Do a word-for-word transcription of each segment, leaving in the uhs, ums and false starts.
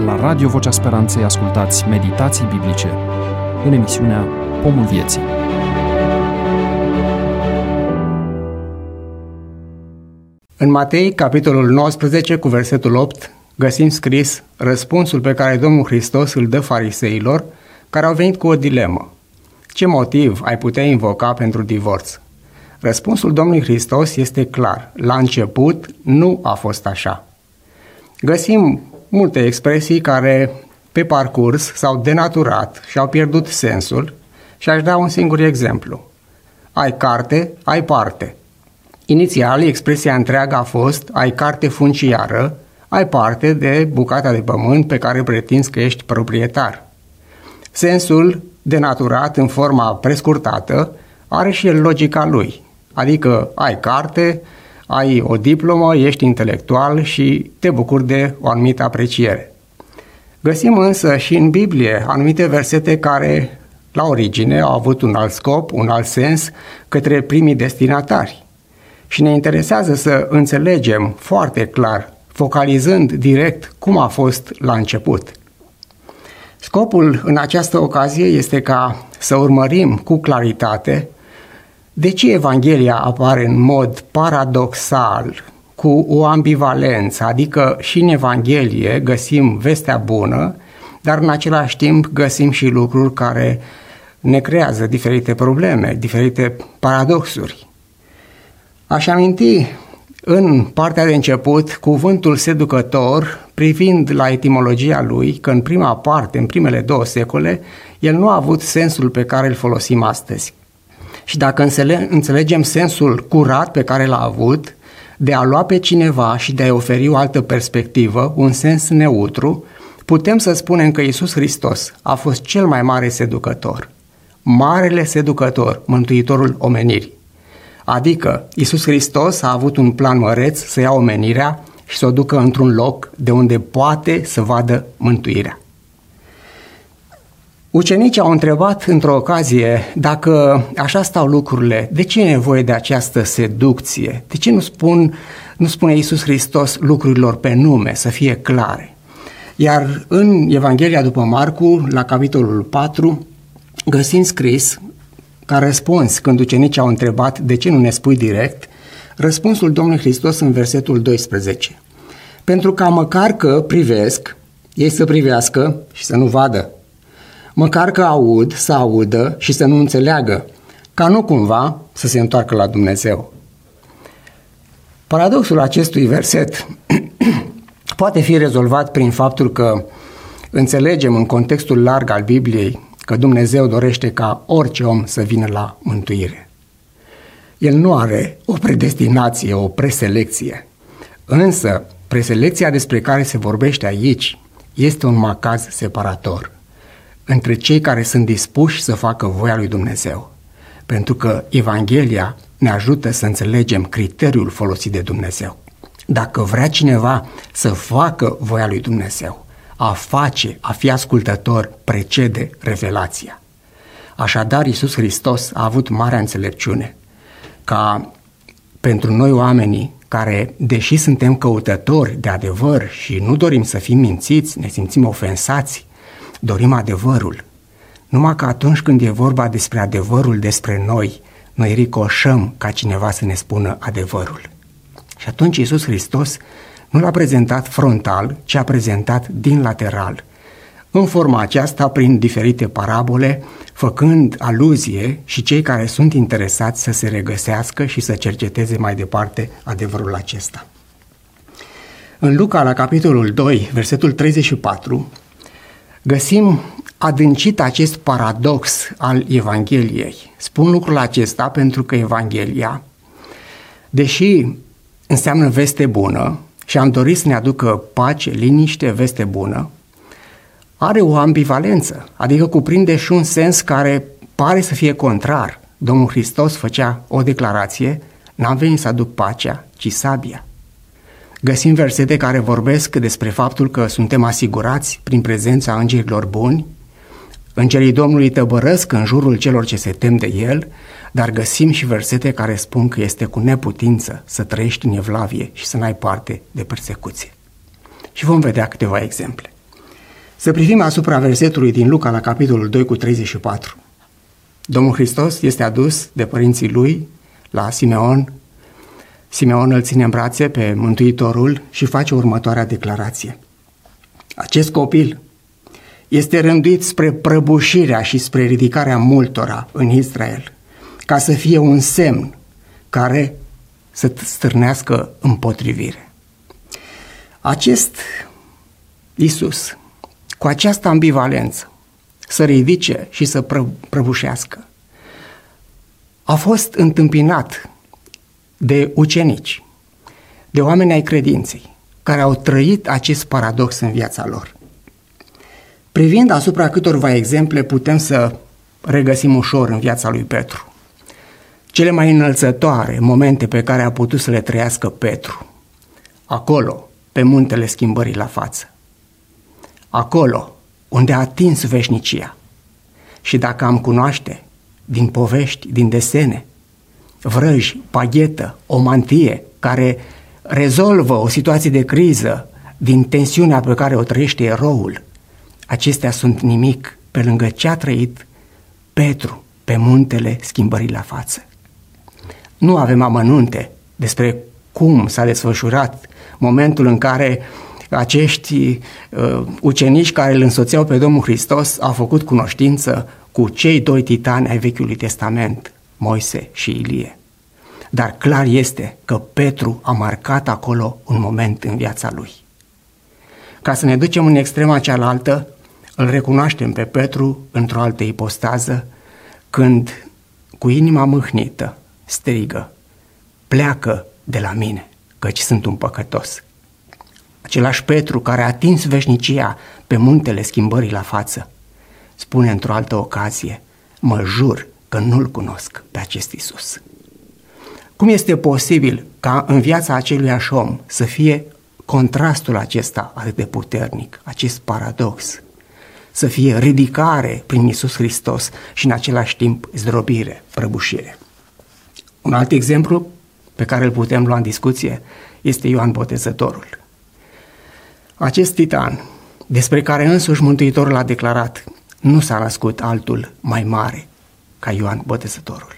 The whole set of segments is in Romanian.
La Radio Vocea Speranței ascultați Meditații Biblice în emisiunea Pomul Vieții. În Matei, capitolul nouăsprezece, cu versetul opt, găsim scris răspunsul pe care Domnul Hristos îl dă fariseilor care au venit cu o dilemă. Ce motiv ai putea invoca pentru divorț? Răspunsul Domnului Hristos este clar. La început nu a fost așa. Găsim multe expresii care pe parcurs s-au denaturat și au pierdut sensul și aș da un singur exemplu. Ai carte, ai parte. Inițial, expresia întreagă a fost ai carte funciară, ai parte de bucata de pământ pe care pretinzi că ești proprietar. Sensul denaturat în forma prescurtată are și el logica lui, adică ai carte, ai o diplomă, ești intelectual și te bucuri de o anumită apreciere. Găsim însă și în Biblie anumite versete care, la origine, au avut un alt scop, un alt sens către primii destinatari. Și ne interesează să înțelegem foarte clar, focalizând direct cum a fost la început. Scopul în această ocazie este ca să urmărim cu claritate de ce Evanghelia apare în mod paradoxal, cu o ambivalență, adică și în Evanghelie găsim vestea bună, dar în același timp găsim și lucruri care ne creează diferite probleme, diferite paradoxuri. Aș aminti în partea de început cuvântul seducător, privind la etimologia lui, că în prima parte, în primele două secole, el nu a avut sensul pe care îl folosim astăzi. Și dacă înțelegem sensul curat pe care l-a avut, de a lua pe cineva și de a-i oferi o altă perspectivă, un sens neutru, putem să spunem că Iisus Hristos a fost cel mai mare seducător, marele seducător, mântuitorul omenirii. Adică Iisus Hristos a avut un plan măreț să ia omenirea și să o ducă într-un loc de unde poate să vadă mântuirea. Ucenicii au întrebat într-o ocazie dacă așa stau lucrurile, de ce e nevoie de această seducție? De ce nu, spun, nu spune Iisus Hristos lucrurilor pe nume, să fie clare? Iar în Evanghelia după Marcu, la capitolul patru, găsim scris, ca răspuns când ucenicii au întrebat de ce nu ne spui direct, răspunsul Domnului Hristos în versetul doisprezece. Pentru ca măcar că privesc, ei să privească și să nu vadă. Măcar că aud, să audă și să nu înțeleagă, ca nu cumva să se întoarcă la Dumnezeu. Paradoxul acestui verset poate fi rezolvat prin faptul că înțelegem în contextul larg al Bibliei că Dumnezeu dorește ca orice om să vină la mântuire. El nu are o predestinație, o preselecție, însă preselecția despre care se vorbește aici este un macaz separator între cei care sunt dispuși să facă voia lui Dumnezeu, pentru că Evanghelia ne ajută să înțelegem criteriul folosit de Dumnezeu. Dacă vrea cineva să facă voia lui Dumnezeu, a face, a fi ascultător, precede revelația. Așadar, Iisus Hristos a avut marea înțelepciune ca pentru noi oamenii care, deși suntem căutători de adevăr și nu dorim să fim mințiți, ne simțim ofensați, dorim adevărul. Numai că atunci când e vorba despre adevărul despre noi, noi ricoșăm ca cineva să ne spună adevărul. Și atunci Iisus Hristos nu l-a prezentat frontal, ci a prezentat din lateral, în forma aceasta prin diferite parabole, făcând aluzie și cei care sunt interesați să se regăsească și să cerceteze mai departe adevărul acesta. În Luca, la capitolul doi, versetul treizeci și patru, găsim adâncit acest paradox al Evangheliei. Spun lucrul acesta pentru că Evanghelia, deși înseamnă veste bună și am dorit să ne aducă pace, liniște, veste bună, are o ambivalență, adică cuprinde și un sens care pare să fie contrar. Domnul Hristos făcea o declarație, n-am venit să aduc pacea, ci sabia. Găsim versete care vorbesc despre faptul că suntem asigurați prin prezența îngerilor buni, îngerii Domnului tăbărăsc în jurul celor ce se tem de El, dar găsim și versete care spun că este cu neputință să trăiești în evlavie și să n-ai parte de persecuție. Și vom vedea câteva exemple. Să privim asupra versetului din Luca la capitolul doi cu treizeci și patru. Domnul Hristos este adus de părinții lui la Simeon. Simeon îl ține în brațe pe Mântuitorul și face următoarea declarație. Acest copil este rânduit spre prăbușirea și spre ridicarea multora în Israel, ca să fie un semn care să stârnească împotrivire. Acest Iisus, cu această ambivalență, să ridice și să prăbușească, a fost întâmpinat de ucenici, de oameni ai credinței, care au trăit acest paradox în viața lor. Privind asupra câtorva exemple, putem să regăsim ușor în viața lui Petru cele mai înălțătoare momente pe care a putut să le trăiască Petru. Acolo, pe muntele schimbării la față. Acolo, unde a atins veșnicia. Și dacă am cunoaște din povești, din desene, vrăji, paghetă, o mantie care rezolvă o situație de criză din tensiunea pe care o trăiește eroul, acestea sunt nimic pe lângă ce a trăit Petru pe muntele schimbării la față. Nu avem amănunte despre cum s-a desfășurat momentul în care acești uh, ucenici care îl însoțeau pe Domnul Hristos au făcut cunoștință cu cei doi titani ai Vechiului Testament, Moise și Ilie. Dar clar este că Petru a marcat acolo un moment în viața lui. Ca să ne ducem în extrema cealaltă, îl recunoaștem pe Petru într-o altă ipostază, când cu inima mâhnită strigă: pleacă de la mine, căci sunt un păcătos. Același Petru care a atins veșnicia pe muntele schimbării la față, spune într-o altă ocazie: mă jur că nu-l cunosc pe acest Iisus. Cum este posibil ca în viața aceluiași om să fie contrastul acesta atât de puternic, acest paradox, să fie ridicare prin Iisus Hristos și în același timp zdrobire, prăbușire? Un alt exemplu pe care îl putem lua în discuție este Ioan Botezătorul. Acest titan, despre care însuși Mântuitorul a declarat: nu s-a născut altul mai mare ca Ioan Botezătorul.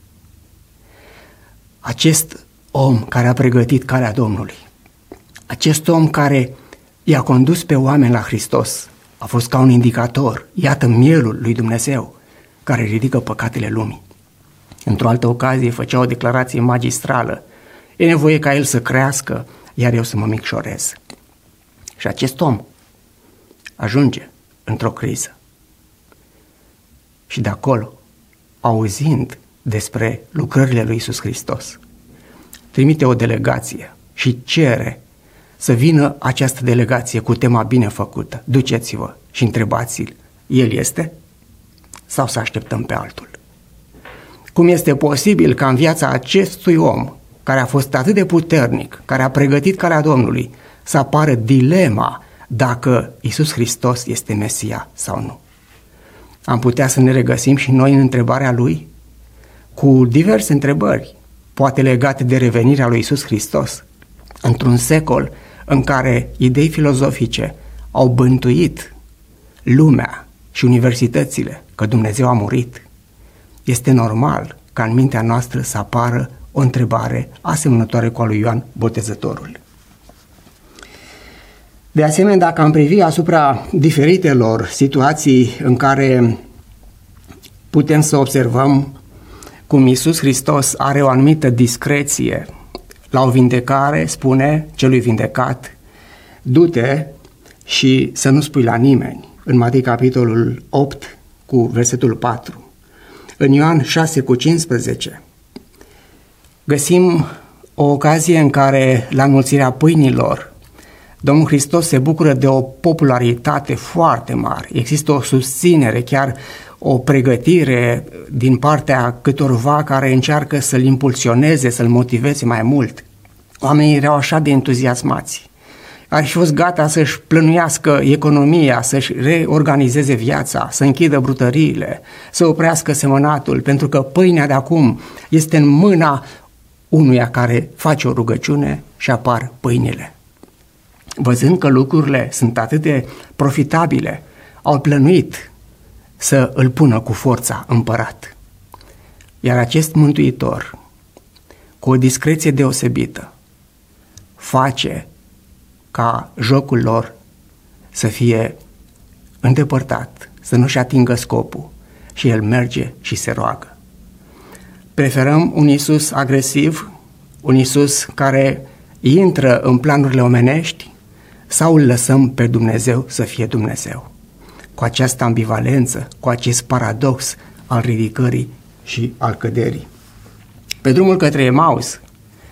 Acest om care a pregătit calea Domnului, acest om care i-a condus pe oameni la Hristos, a fost ca un indicator, iată mielul lui Dumnezeu, care ridică păcatele lumii. Într-o altă ocazie făcea o declarație magistrală: e nevoie ca el să crească, iar eu să mă micșorez. Și acest om ajunge într-o criză. Și de acolo, auzind despre lucrările lui Iisus Hristos, trimite o delegație și cere să vină această delegație cu tema bine făcută: duceți-vă și întrebați-l, el este? Sau să așteptăm pe altul? Cum este posibil ca în viața acestui om, care a fost atât de puternic, care a pregătit calea Domnului, să apară dilema dacă Iisus Hristos este Mesia sau nu? Am putea să ne regăsim și noi în întrebarea lui, cu diverse întrebări, poate legate de revenirea lui Iisus Hristos, într-un secol în care idei filozofice au bântuit lumea și universitățile că Dumnezeu a murit. Este normal ca în mintea noastră să apară o întrebare asemănătoare cu a lui Ioan Botezătorul. De asemenea, dacă am privi asupra diferitelor situații în care putem să observăm cum Iisus Hristos are o anumită discreție, la o vindecare spune celui vindecat: du-te și să nu spui la nimeni, în Matei capitolul opt cu versetul patru. În Ioan șase cu cincisprezece găsim o ocazie în care, la înmulțirea pâinilor, Domnul Hristos se bucură de o popularitate foarte mare. Există o susținere, chiar o pregătire din partea câtorva care încearcă să-l impulsioneze, să-l motiveze mai mult. Oamenii erau așa de entuziasmați. Ar fi fost gata să-și plănuiască economia, să-și reorganizeze viața, să închidă brutăriile, să oprească semănatul, pentru că pâinea de acum este în mâna unuia care face o rugăciune și apar pâinile. văzând că lucrurile sunt atât de profitabile, au plănuit să îl pună cu forța împărat. Iar acest mântuitor, cu o discreție deosebită, face ca jocul lor să fie îndepărtat, să nu-și atingă scopul, și el merge și se roagă. Preferăm un Iisus agresiv, un Iisus care intră în planurile omenești, sau îl lăsăm pe Dumnezeu să fie Dumnezeu? Cu această ambivalență, cu acest paradox al ridicării și al căderii. Pe drumul către Emaus,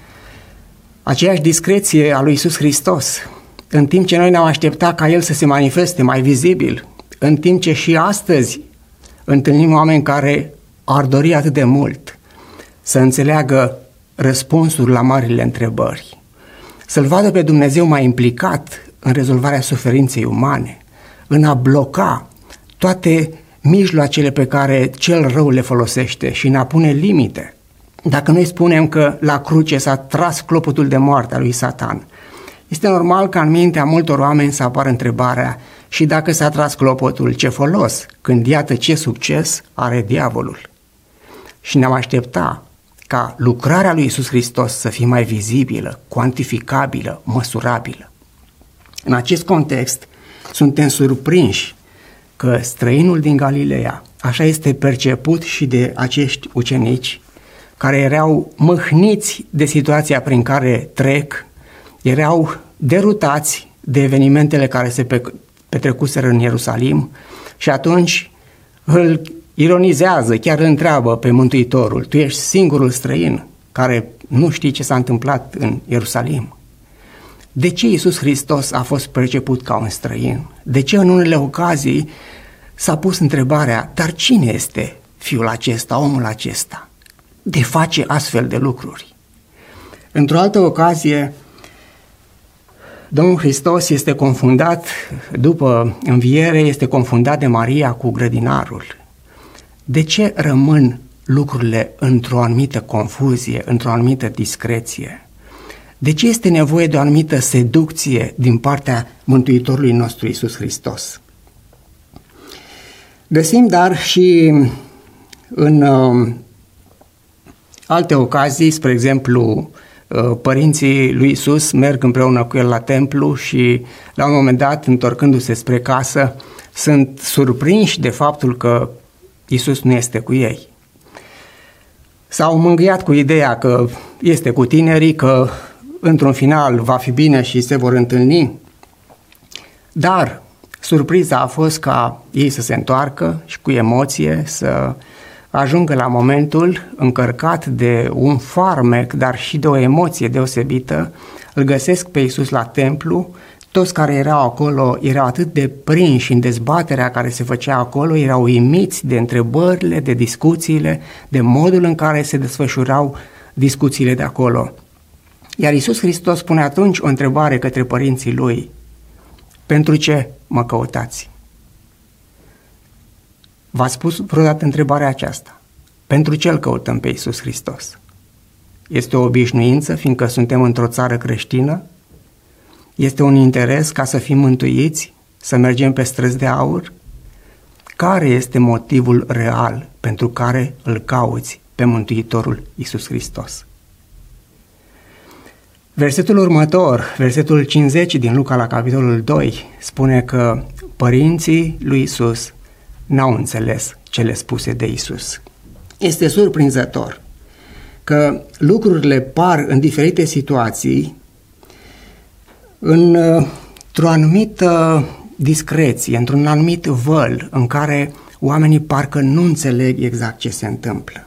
aceeași discreție a lui Iisus Hristos, în timp ce noi ne-am așteptat ca El să se manifeste mai vizibil, în timp ce și astăzi întâlnim oameni care ar dori atât de mult să înțeleagă răspunsul la marile întrebări, să-L vadă pe Dumnezeu mai implicat în rezolvarea suferinței umane, în a bloca toate mijloacele pe care cel rău le folosește și în a pune limite. Dacă noi spunem că la cruce s-a tras clopotul de moarte a lui Satan, este normal ca în mintea multor oameni să apară întrebarea: și dacă s-a tras clopotul, ce folos, când iată ce succes are diavolul? Și ne-am aștepta ca lucrarea lui Iisus Hristos să fie mai vizibilă, cuantificabilă, măsurabilă. În acest context, suntem surprinși că străinul din Galileea, așa este perceput și de acești ucenici, care erau mâhniți de situația prin care trec, erau derutați de evenimentele care se petrecuseră în Ierusalim și atunci îl ironizează, chiar îl întreabă pe Mântuitorul: tu ești singurul străin care nu știi ce s-a întâmplat în Ierusalim. De ce Iisus Hristos a fost perceput ca un străin? De ce în unele ocazii s-a pus întrebarea: dar cine este fiul acesta, omul acesta, de face astfel de lucruri? Într-o altă ocazie, Domnul Hristos este confundat, după înviere, este confundat de Maria cu grădinarul. De ce rămân lucrurile într-o anumită confuzie, într-o anumită discreție? De ce este nevoie de o anumită seducție din partea Mântuitorului nostru Iisus Hristos? Găsim dar și în uh, alte ocazii, spre exemplu, uh, părinții lui Iisus merg împreună cu el la templu și la un moment dat, întorcându-se spre casă, sunt surprinși de faptul că Iisus nu este cu ei. S-au mângâiat cu ideea că este cu tinerii, că într-un final va fi bine și se vor întâlni, dar surpriza a fost ca ei să se întoarcă și cu emoție să ajungă la momentul încărcat de un farmec, dar și de o emoție deosebită. Îl găsesc pe Iisus la templu. Toți care erau acolo erau atât de prinși în dezbaterea care se făcea acolo, erau uimiți de întrebările, de discuțiile, de modul în care se desfășurau discuțiile de acolo. Iar Iisus Hristos spune atunci o întrebare către părinții lui: pentru ce mă căutați? V-ați spus vreodată întrebarea aceasta? Pentru ce îl căutăm pe Iisus Hristos? Este o obișnuință, fiindcă suntem într-o țară creștină? Este un interes ca să fim mântuiți, să mergem pe străzi de aur? Care este motivul real pentru care îl cauți pe Mântuitorul Iisus Hristos? Versetul următor, versetul cincizeci din Luca la capitolul doi, spune că părinții lui Iisus n-au înțeles cele spuse de Iisus. Este surprinzător că lucrurile par în diferite situații într-o anumită discreție, într-un anumit văl în care oamenii parcă nu înțeleg exact ce se întâmplă.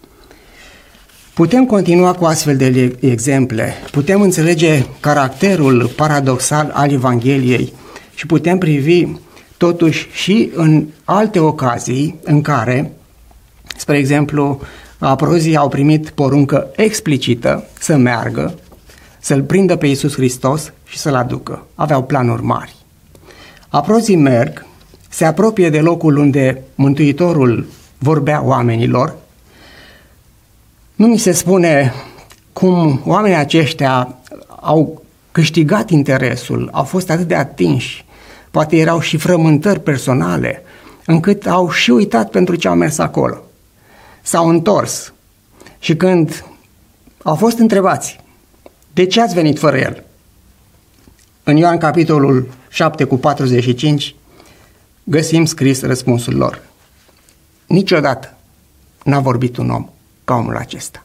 Putem continua cu astfel de exemple, putem înțelege caracterul paradoxal al Evangheliei și putem privi totuși și în alte ocazii în care, spre exemplu, aprozii au primit poruncă explicită să meargă, să-L prindă pe Iisus Hristos și să-L aducă. Aveau planuri mari. Aprozii merg, se apropie de locul unde Mântuitorul vorbea oamenilor. Nu mi se spune cum oamenii aceștia au câștigat interesul, au fost atât de atinși, poate erau și frământări personale, încât au și uitat pentru ce au mers acolo. S-au întors și când au fost întrebați, de ce ați venit fără el? În Ioan capitolul șapte cu patruzeci și cinci găsim scris răspunsul lor. Niciodată n-a vorbit un om ca omul acesta.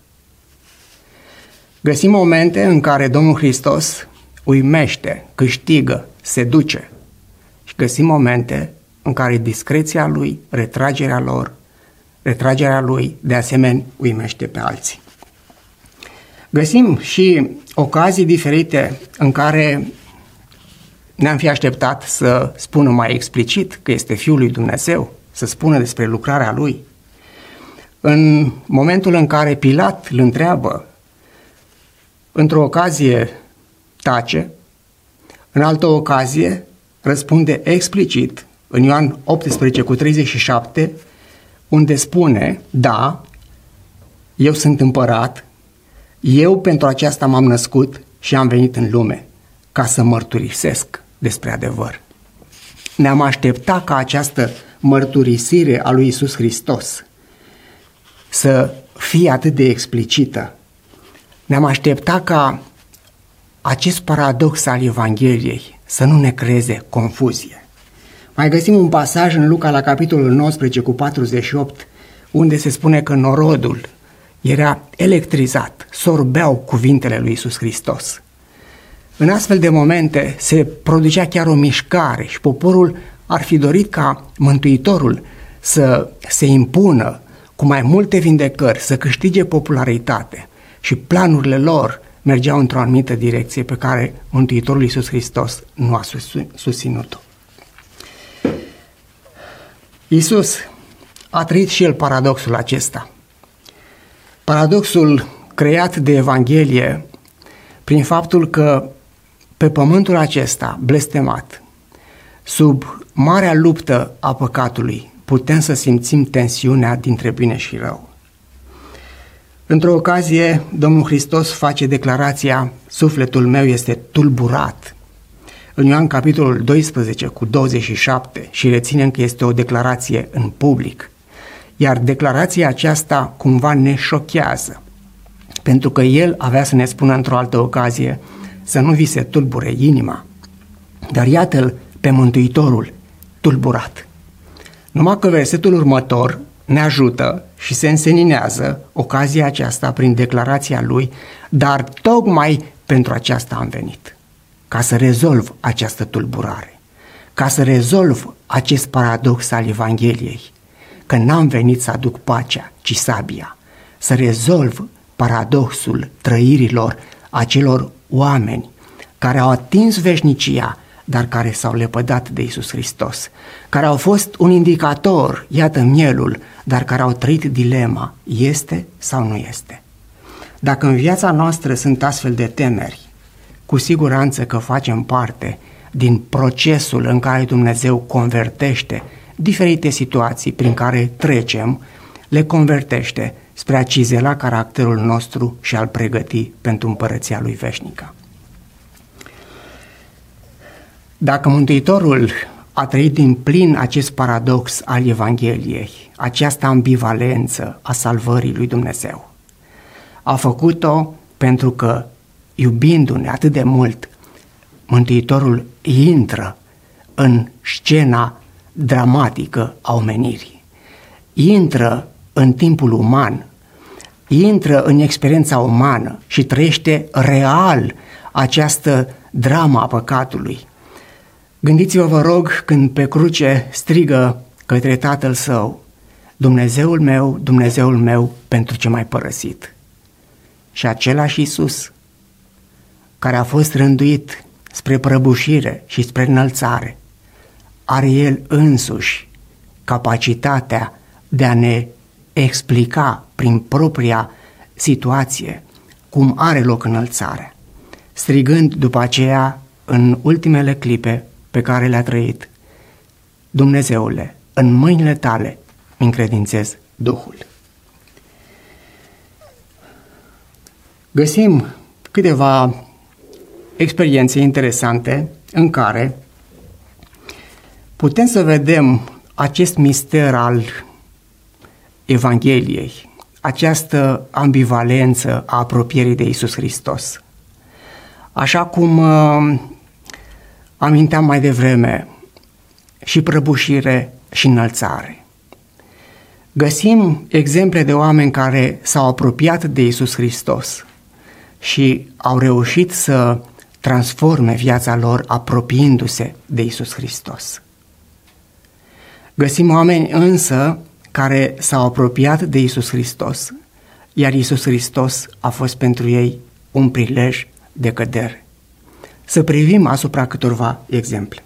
Găsim momente în care Domnul Hristos uimește, câștigă, seduce și găsim momente în care discreția lui, retragerea lor, retragerea lui, de asemenea, uimește pe alții. Găsim și ocazii diferite în care ne-am fi așteptat să spună mai explicit că este Fiul lui Dumnezeu, să spună despre lucrarea lui. În momentul în care Pilat îl întreabă, într-o ocazie tace, în altă ocazie răspunde explicit, în Ioan optsprezece cu treizeci și șapte, unde spune, da, eu sunt împărat, eu pentru aceasta m-am născut și am venit în lume, ca să mărturisesc despre adevăr. Ne-am așteptat ca această mărturisire a lui Iisus Hristos să fie atât de explicită. Ne-am așteptat ca acest paradox al Evangheliei să nu ne creeze confuzie. Mai găsim un pasaj în Luca la capitolul nouăsprezece cu patruzeci și opt, unde se spune că norodul era electrizat, sorbeau cuvintele lui Iisus Hristos. În astfel de momente se producea chiar o mișcare și poporul ar fi dorit ca Mântuitorul să se impună cu mai multe vindecări, să câștige popularitate și planurile lor mergeau într-o anumită direcție pe care Mântuitorul Iisus Hristos nu a susținut-o. Iisus a trăit și el paradoxul acesta. Paradoxul creat de Evanghelie prin faptul că pe pământul acesta blestemat, sub marea luptă a păcatului, putem să simțim tensiunea dintre bine și rău. Într-o ocazie, Domnul Hristos face declarația, sufletul meu este tulburat, în Ioan capitolul doisprezece cu douăzeci și șapte, și reținem că este o declarație în public. Iar declarația aceasta cumva ne șochează, pentru că el avea să ne spună într-o altă ocazie să nu vi se tulbure inima. Dar iată-l pe Mântuitorul tulburat. Numai că versetul următor ne ajută și se înseninează ocazia aceasta prin declarația lui, dar tocmai pentru aceasta am venit, ca să rezolv această tulburare, ca să rezolv acest paradox al Evangheliei, că n-am venit să aduc pacea, ci sabia, să rezolv paradoxul trăirilor acelor oameni care au atins veșnicia, dar care s-au lepădat de Iisus Hristos, care au fost un indicator, iată mielul, dar care au trăit dilema, este sau nu este. Dacă în viața noastră sunt astfel de temeri, cu siguranță că facem parte din procesul în care Dumnezeu convertește diferite situații prin care trecem, le convertește spre a cizela caracterul nostru și a-l pregăti pentru împărăția lui veșnică. Dacă Mântuitorul a trăit din plin acest paradox al Evangheliei, această ambivalență a salvării lui Dumnezeu, a făcut-o pentru că, iubindu-ne atât de mult, Mântuitorul intră în scena dramatică a omenirii, intră în timpul uman, intră în experiența umană și trăiește real această dramă a păcatului. Gândiți-vă, vă rog, când pe cruce strigă către Tatăl Său, Dumnezeul meu, Dumnezeul meu, pentru ce m-ai părăsit? Și același Iisus, care a fost rânduit spre prăbușire și spre înălțare, are El însuși capacitatea de a ne explica prin propria situație cum are loc înălțarea, strigând după aceea în ultimele clipe pe care le-a trăit, Dumnezeule, în mâinile tale îmi încredințez Duhul. Găsim câteva experiențe interesante în care putem să vedem acest mister al Evangheliei, această ambivalență a apropierii de Iisus Hristos. Așa cum uh, aminteam mai devreme, și prăbușire și înălțare. Găsim exemple de oameni care s-au apropiat de Iisus Hristos și au reușit să transforme viața lor apropiindu-se de Iisus Hristos. Găsim oameni însă care s-au apropiat de Iisus Hristos, iar Iisus Hristos a fost pentru ei un prilej de cădere. Să privim asupra câtorva exemple.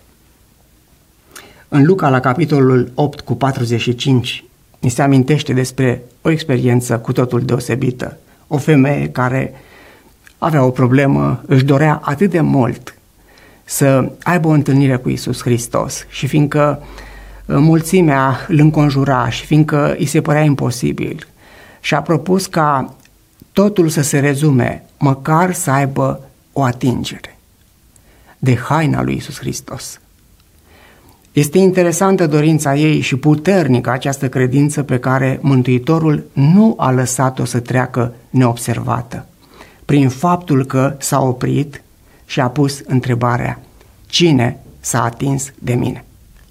În Luca, la capitolul opt cu patruzeci și cinci, ni se amintește despre o experiență cu totul deosebită. O femeie care avea o problemă, își dorea atât de mult să aibă o întâlnire cu Iisus Hristos și fiindcă mulțimea îl înconjura și fiindcă îi se părea imposibil, și-a propus ca totul să se rezume, măcar să aibă o atingere de haina lui Iisus Hristos. Este interesantă dorința ei și puternică această credință pe care Mântuitorul nu a lăsat-o să treacă neobservată, prin faptul că s-a oprit și a pus întrebarea: cine s-a atins de mine?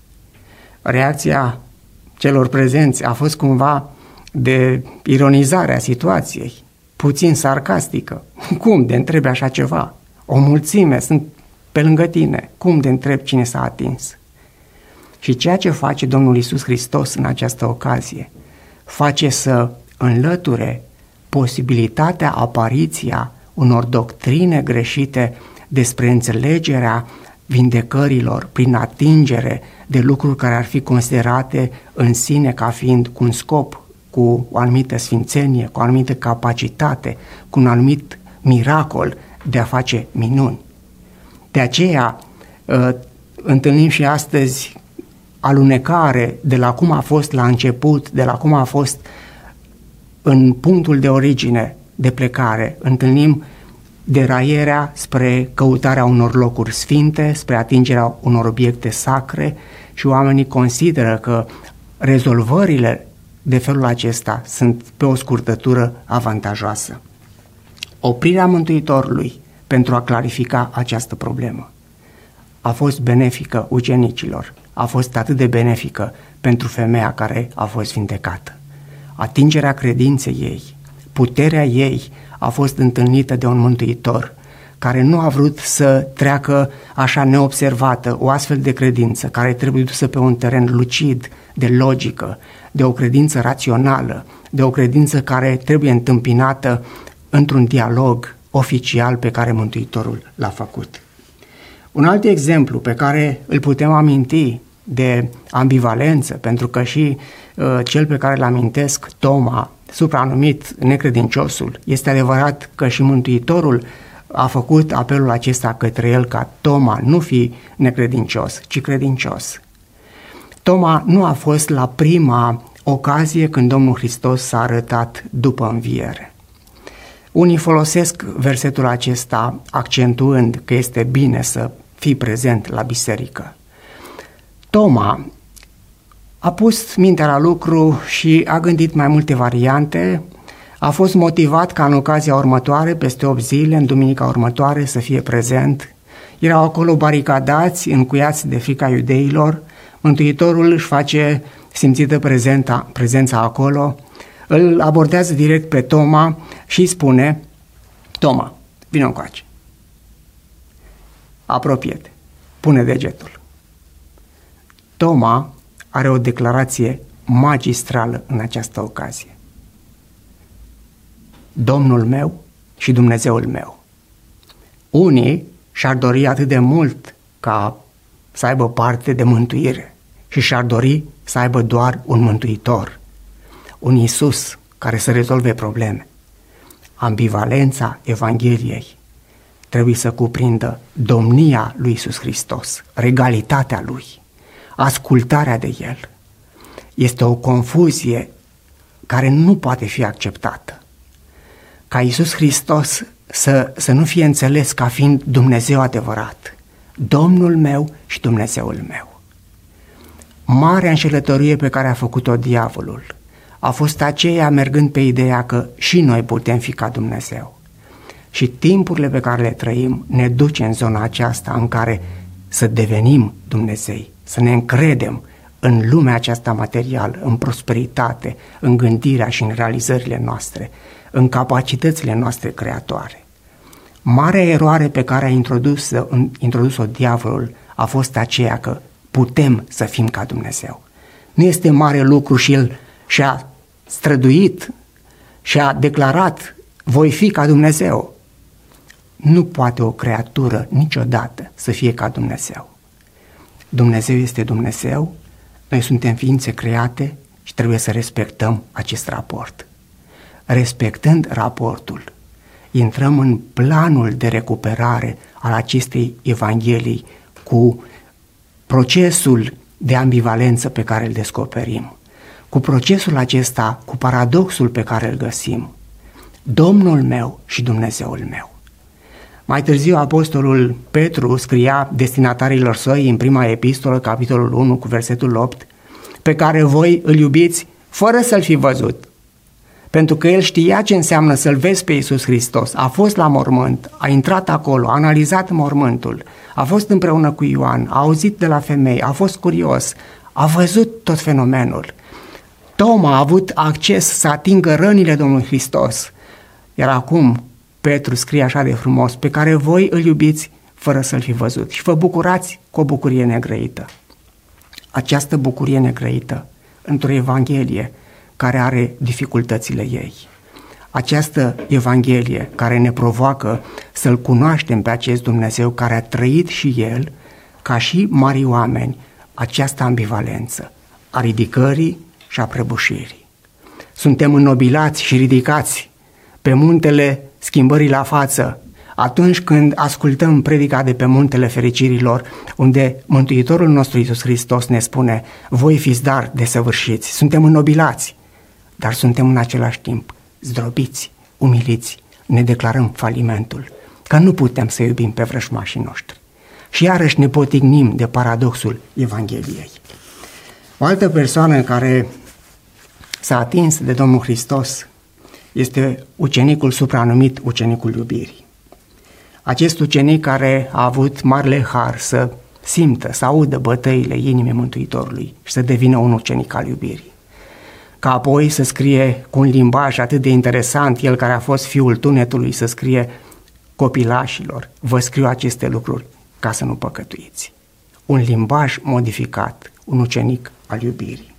Reacția celor prezenți a fost cumva de ironizare a situației, puțin sarcastică. Cum de întrebi așa ceva? O mulțime sunt pe lângă tine, cum de întrebi cine s-a atins? Și ceea ce face Domnul Iisus Hristos în această ocazie, face să înlăture posibilitatea, apariția unor doctrine greșite despre înțelegerea vindecărilor prin atingere de lucruri care ar fi considerate în sine ca fiind cu un scop, cu o anumită sfințenie, cu o anumită capacitate, cu un anumit miracol de a face minuni. De aceea întâlnim și astăzi alunecare de la cum a fost la început, de la cum a fost în punctul de origine de plecare. Întâlnim deraierea spre căutarea unor locuri sfinte, spre atingerea unor obiecte sacre și oamenii consideră că rezolvările de felul acesta sunt pe o scurtătură avantajoasă. Oprirea Mântuitorului pentru a clarifica această problemă a fost benefică ucenicilor, a fost atât de benefică pentru femeia care a fost vindecată. Atingerea credinței ei, puterea ei a fost întâlnită de un Mântuitor care nu a vrut să treacă așa neobservată o astfel de credință, care trebuie dusă pe un teren lucid, de logică, de o credință rațională, de o credință care trebuie întâmpinată într-un dialog oficial pe care Mântuitorul l-a făcut. Un alt exemplu pe care îl putem aminti de ambivalență, pentru că și uh, cel pe care îl amintesc, Toma, supranumit necredinciosul, este adevărat că și Mântuitorul a făcut apelul acesta către el ca Toma nu fi necredincios, ci credincios. Toma nu a fost la prima ocazie când Domnul Hristos s-a arătat după înviere. Unii folosesc versetul acesta accentuând că este bine să fii prezent la biserică. Toma a pus mintea la lucru și a gândit mai multe variante, a fost motivat ca în ocazia următoare, peste opt zile, în duminica următoare, să fie prezent. Erau acolo baricadați, încuiați de frica iudeilor. Mântuitorul își face simțită prezenta, prezența acolo, îl abordează direct pe Toma și îi spune: Toma, vină încoace, apropie-te, pune degetul. Toma are o declarație magistrală în această ocazie: Domnul meu și Dumnezeul meu. Unii și-ar dori atât de mult ca să aibă parte de mântuire și și-ar dori să aibă doar un mântuitor, un Iisus care să rezolve probleme. Ambivalența Evangheliei trebuie să cuprindă domnia lui Iisus Hristos, regalitatea lui, ascultarea de el. Este o confuzie care nu poate fi acceptată. Ca Iisus Hristos să, să nu fie înțeles ca fiind Dumnezeu adevărat, Domnul meu și Dumnezeul meu. Marea înșelătorie pe care a făcut-o diavolul a fost aceea mergând pe ideea că și noi putem fi ca Dumnezeu. Și timpurile pe care le trăim ne duce în zona aceasta în care să devenim Dumnezei, să ne încredem în lumea aceasta materială, în prosperitate, în gândirea și în realizările noastre, în capacitățile noastre creatoare. Marea eroare pe care a introdus, introdus-o diavolul a fost aceea că putem să fim ca Dumnezeu. Nu este mare lucru și el și-a străduit și-a declarat: voi fi ca Dumnezeu. Nu poate o creatură niciodată să fie ca Dumnezeu. Dumnezeu este Dumnezeu, noi suntem ființe create și trebuie să respectăm acest raport. Respectând raportul, intrăm în planul de recuperare al acestei Evanghelii cu procesul de ambivalență pe care îl descoperim, cu procesul acesta, cu paradoxul pe care îl găsim. Domnul meu și Dumnezeul meu. Mai târziu apostolul Petru scria destinatarilor săi în prima epistolă, capitolul unu, cu versetul opt, pe care voi îl iubiți fără să-l fi văzut. Pentru că el știa ce înseamnă să-l vezi pe Iisus Hristos. A fost la mormânt, a intrat acolo, a analizat mormântul, a fost împreună cu Ioan, a auzit de la femei, a fost curios, a văzut tot fenomenul. Toma a avut acces să atingă rănile Domnului Hristos. Iar acum Petru scrie așa de frumos: pe care voi îl iubiți fără să-l fi văzut și vă bucurați cu o bucurie negrăită. Această bucurie negrăită într-o Evanghelie care are dificultățile ei. Această Evanghelie care ne provoacă să-L cunoaștem pe acest Dumnezeu care a trăit și El, ca și mari oameni, această ambivalență a ridicării și a prăbușirii. Suntem înnobilați și ridicați pe muntele schimbării la față, atunci când ascultăm predica de pe muntele fericirilor, unde Mântuitorul nostru Iisus Hristos ne spune: voi fiți dar desăvârșiți. Suntem înnobilați, dar suntem în același timp zdrobiți, umiliți, ne declarăm falimentul, că nu putem să iubim pe vrăjmașii noștri. Și iarăși ne potignim de paradoxul Evangheliei. O altă persoană care s-a atins de Domnul Hristos este ucenicul supranumit ucenicul iubirii. Acest ucenic care a avut marele har să simtă, să audă bătăile inimii Mântuitorului și să devină un ucenic al iubirii. Ca apoi să scrie cu un limbaj atât de interesant, el care a fost fiul tunetului, să scrie copilașilor: vă scriu aceste lucruri ca să nu păcătuiți. Un limbaj modificat, un ucenic al iubirii.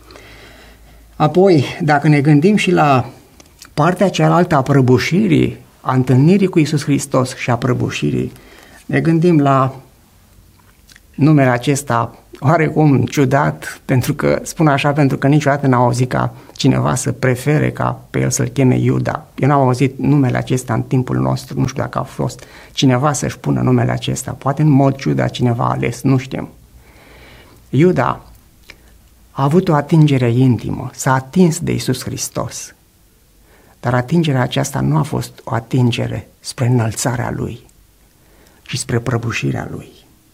Apoi, dacă ne gândim și la partea cealaltă a prăbușirii, a întâlnirii cu Iisus Hristos și a prăbușirii, ne gândim la numele acesta oarecum ciudat, pentru că, spun așa, pentru că niciodată n-am auzit ca cineva să prefere ca pe el să-l cheme Iuda. Eu n-am auzit numele acesta în timpul nostru, nu știu dacă a fost cineva să-și pună numele acesta, poate în mod ciudat cineva a ales, nu știm. Iuda a avut o atingere intimă, s-a atins de Iisus Hristos, dar atingerea aceasta nu a fost o atingere spre înălțarea lui, ci spre prăbușirea lui.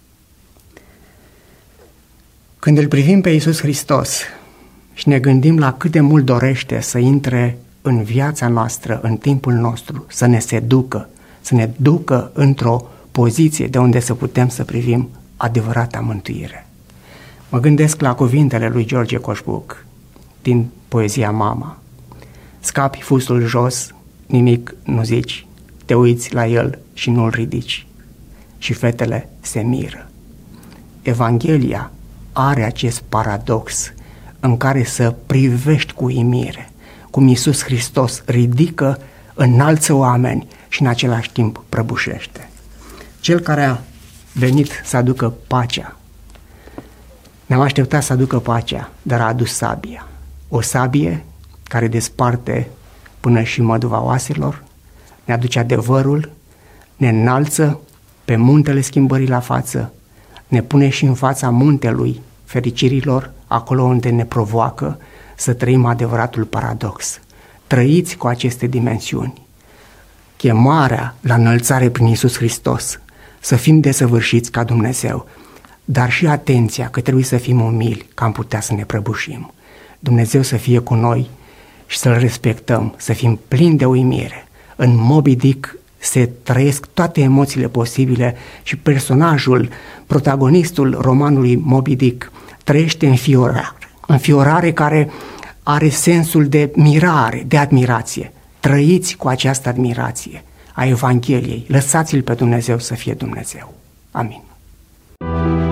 Când îl privim pe Iisus Hristos și ne gândim la cât de mult dorește să intre în viața noastră, în timpul nostru, să ne seducă, să ne ducă într-o poziție de unde să putem să privim adevărata mântuire. Mă gândesc la cuvintele lui George Coșbuc din poezia Mama. Scapi fusul jos, nimic nu zici, te uiți la el și nu-l ridici. Și fetele se miră. Evanghelia are acest paradox în care să privești cu uimire cum Iisus Hristos ridică, înalță oameni și în același timp prăbușește. Cel care a venit să aducă pacea, ne-am așteptat să aducă pacea, dar a adus sabia. O sabie care desparte până și măduva oaselor, ne aduce adevărul, ne înalță pe muntele schimbării la față, ne pune și în fața muntelui fericirilor, acolo unde ne provoacă să trăim adevăratul paradox. Trăiți cu aceste dimensiuni. chemarea la înălțare prin Iisus Hristos, să fim desăvârșiți ca Dumnezeu, dar și atenția că trebuie să fim umili, că am putea să ne prăbușim. Dumnezeu să fie cu noi și să-L respectăm, să fim plini de uimire. În Moby Dick se trăiesc toate emoțiile posibile și personajul, protagonistul romanului Moby Dick trăiește înfiorare, înfiorare care are sensul de mirare, de admirație. Trăiți cu această admirație a Evangheliei, lăsați-L pe Dumnezeu să fie Dumnezeu. Amin.